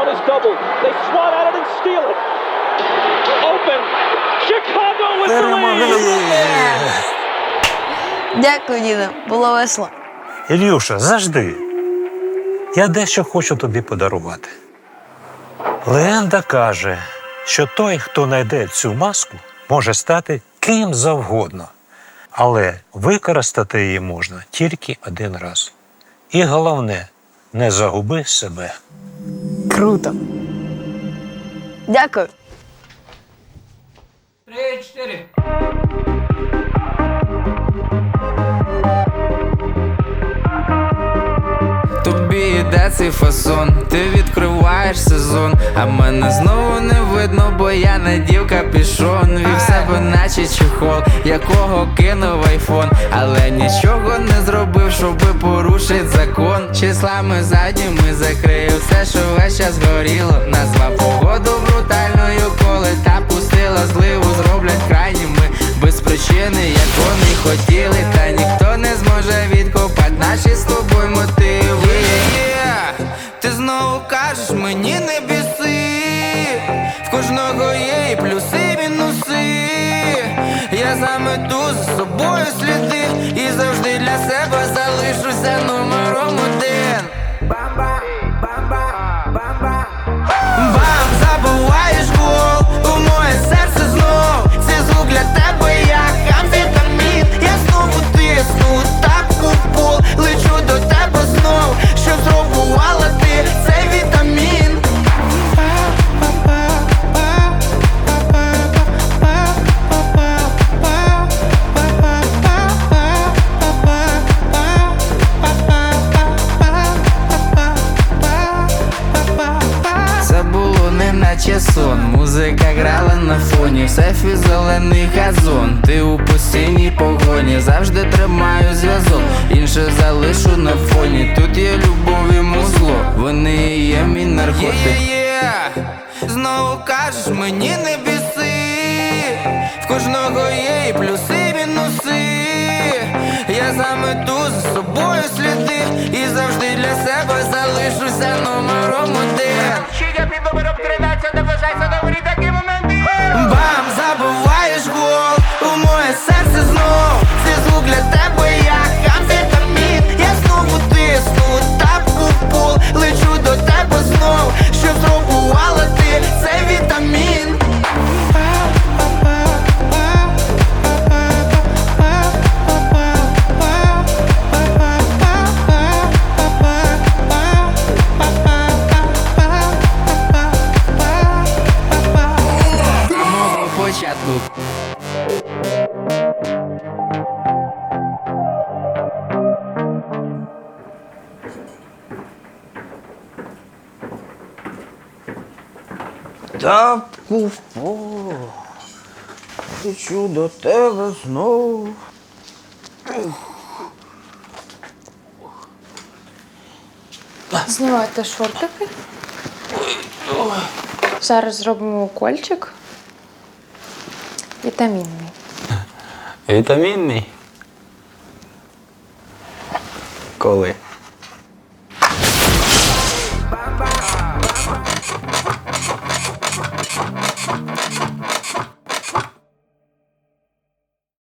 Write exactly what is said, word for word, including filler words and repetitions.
zone is doubled. They swat at it and steal it. Open. Chicago with the lead. Дякую, діду. Було весело. Ілюша, завжди. Я дещо хочу тобі подарувати. Легенда каже, що той, хто знайде цю маску, може стати ким завгодно. Але використати її можна тільки один раз. І головне, не загуби себе. Круто. Дякую. Три, чотири. Тобі йде цей фасон, ти відкриваєш сезон, а мене знову не видно, бо я надів капюшон. Вів себе наче чехол, якого кинув айфон, але нічого не зробив, щоби порушить закон. Числами задніми закрию все, що весь час горіло. Назвав погоду брутальною, коли та пустила зливу. Зроблять крайніми без причини, як вони хотіли, та ніхто не зможе відкопати наші з тобою мотиви. Ти знову кажеш, мені не біси, в кожного є і плюси, і мінуси. Я замету за собою сліди і завжди для себе залишуся номером один. Бам-бам, бам-бам, бам-бам. Бам, забуваєш гол у моє серце знов. Цей звук для тебе як амфетамін. Я знову тисну так у пол, лечу до тебе знов, що зробувала ти цей вітамін. Це було не наче сон, музика грала на фоні, в сефі зелений газон. Ти у постійній погоні, завжди тримаю зв'язок, інше залишу на фоні. Тут є любов і музло, вони і є мій наркотик. Yeah-yeah. Знову кажеш, мені не біси, в кожного є і плюси, і мінуси. Я замету за собою сліди і завжди для себе залишуся номером один. Я під номером тринадцять, не вважайся добрі такі моменти. Бам, забуваєш гол у моє серце знов. Цей звук для тебе як амфетамін. Я знову тисну так у пол, лечу до тебе знов, що зробувала ти цей вітамін. Початку. Так куфо, лечу до тебе знов. Знімайте шортики. Зараз зробимо укольчик. Вітамінний. Вітамінний? Коли?